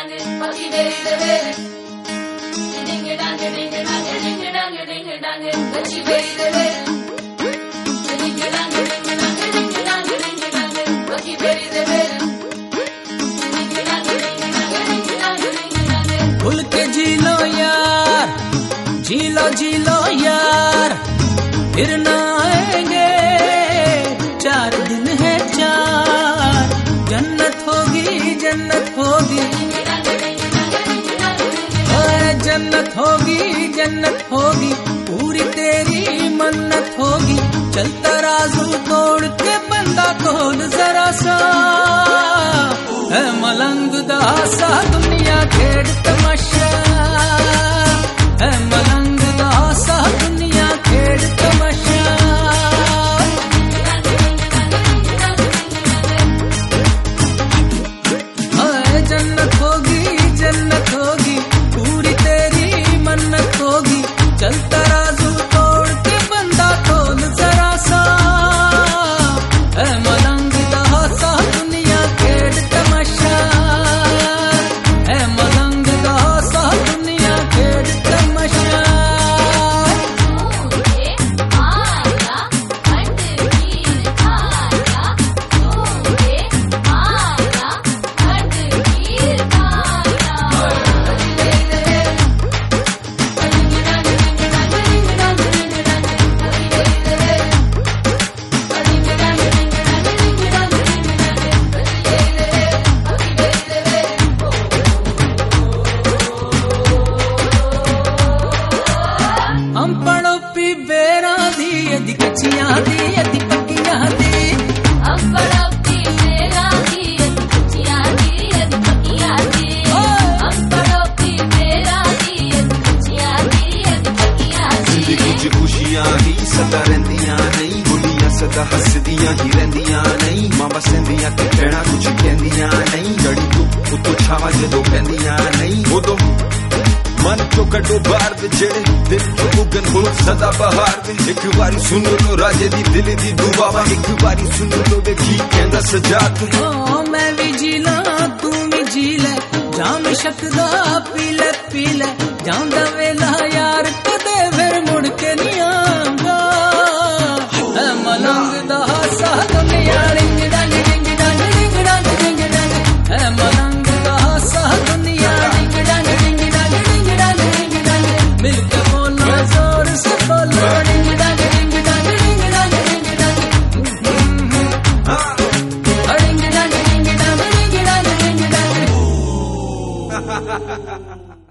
खुल के जी लो यार, जी लो यार, फिर ना आएंगे। 4 दिन है 4, जन्नत होगी, जन्नत होगी, जन्नत होगी, जन्नत होगी, पूरी तेरी मन्नत होगी। चल तराजू तोड़ के बंदा खोल जरा सा, है मलंग दासा दुनिया खेड़ तमाशा, है मलंग दासा दुनिया खेड़ तमाशा। जन्नत होगी, जन्नत होगी, पूरी तेरी मन्नत होगी। चल तराजू तोड़ के बंदा खोल जरा सा, है मलंग दासा दुनिया खेड़ तमाशा, है मलंग दासा दुनिया खेड़ तमाशा। हम पढ़ो पी बेरा दी, यदि कच्चियां दी, यदि पक्कियां दी। हम पढ़ो पी बेरा दी, यदि कच्चियां दी, यदि पक्कियां दी। हम पढ़ो पी बेरा दी, यदि कच्चियां दी, यदि पक्कियां दी। जिंदगी च खुशियां ही सदा रहिंदियां नहीं, बुलियां सदा हसदियां ही रहिंदियां नहीं। मां बसंदियां ते कहना कुछ कहंदियां नहीं, जड़ी तू उतो छावां जदों पैंदियां नहीं। उदों मन चो कड्डो बाहर वे, जेड़े दिल चो उगन हो सदा बहार वे। एक बारी सुन लो राजे दी दिल दी दुआवा, एक बारी सुन लो वे की कहंदा सजाद। मैं भी जी ला तू भी जी ले, जाम शकदा पी ले, जांदा वेला यार कदे फिर मुड़ के नहीं आंदा। है मलंग दासा दुनिया डिंग डंग डिंग डंग डिंग डंग डिंग डंग, है मलंग दासा दुनिया डिंग डंग डिंग डंग डिंग डंग डिंग डंग। मिलके बोलो जोर से बोलो, डिंग डंग डिंग डंग डिंग डंग डिंग डंग, डिंग डंग डिंग डंग डिंग डंग डिंग डंग।